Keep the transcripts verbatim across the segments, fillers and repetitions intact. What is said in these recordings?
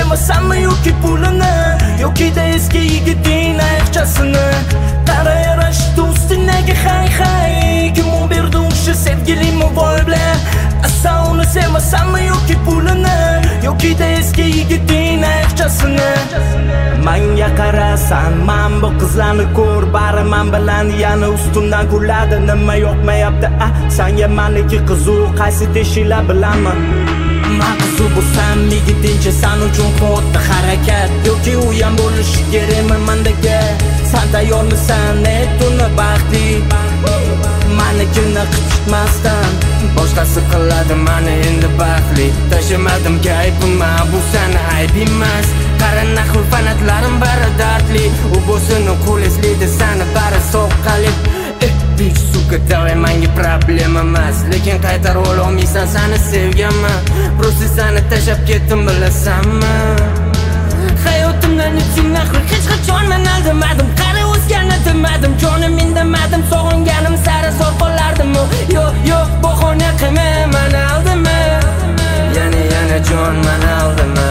sevmasanmi yoki pulini, yoki-da eski yigiting ayiqchasini. Qara yarashdi ustingdagi hay hay, kim u berdi o'sha sevgilingmi voy bilan. Asan uni sevmasanmi yoki pulini, yoki-da eski yigiting ayiqchasini. Menga qarasan, men bu qizlarni ko'r, bari men bilan yana ustimdan kuladi. Nima yoqmayapti, ah, senga meniki qiziq, qaysi teshiklar bilaman. Men qiziq bo'lsam, yigitingcha sen uchun xuddi harakat, yoki u ham bo'lishi kerakmi mendagi. Sen tayyormisan, ayt uni baxtli, menikini qichitmasdan. Boshqasi qiladi meni endi baxtli. Tashlamadim kayfimni, bu seni ayb emas. Qara nahv fanatlarim bari dardli, u bo'lsin qo'leslaydi seni bari soqqali. Eh, bitch, suka, davay menga problema emas, lekin qaytarib olmaysan seni sevganman. Prosta seni tashlab ketdim bilasanmi? Hayotimdan uchun nahv hech qachon men aldamadim. Qara o'zgarni demadim, jonim indamadim, sog'inganim sari so'rqolardim. Yo, yo, bahona qilma, meni aldama. Yana yana jon meni aldama.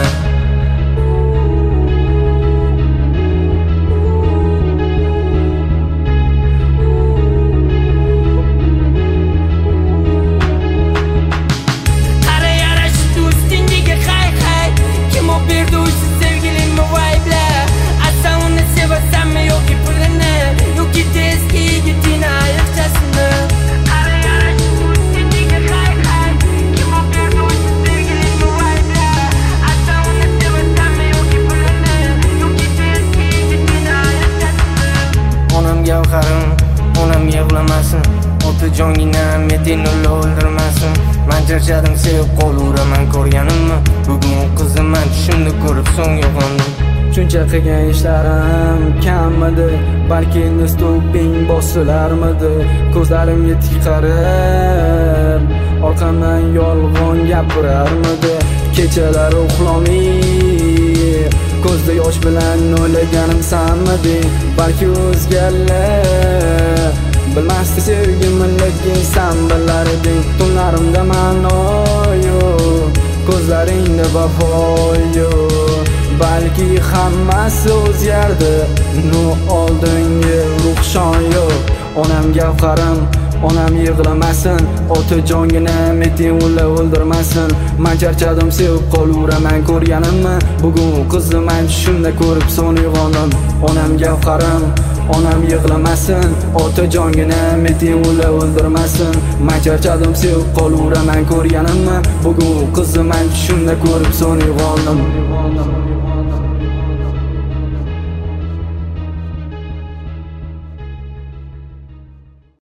Onam yig'lamasin, otajoningni metini o'ldirmasin. Men charchadim, sevib qolaman ko'rganimni. Bugun qizni men tushimda ko'rib so'ng uyg'ondim. Shuncha qilgan ishlarim kammidi, balki nistuping bosilarmidi. Ko'zlarimga tik qarab, orqamdan yolg'on gapirarmidi. Kechalar uxlamay, ko'zda yosh bilan o'ylaganim sanmidi. Balki o'zgalar bilmasdi sevgimni, lekin sen bilar eding. Tunlarimda ma'no yo'q, ko'zlaringda vafo yo'q. Balki hammasi o'zgardi, nu oldingi ruhshon yo'q. Onam gavharim, onam yig'lamasin, otajongini metin ulla o'ldirmasin. Men charchadim, sevib qolaman ko'rganimni. Bugun qizni men tushimda ko'rib so'ng uyg'ondim. Onam gavharim, onam yig'lamasin, otajongini metin ulla o'ldirmasin. Men charchadim, sevib qolaman ko'rganimni. Bugun qizni men tushimda ko'rib so'ng uyg'ondim.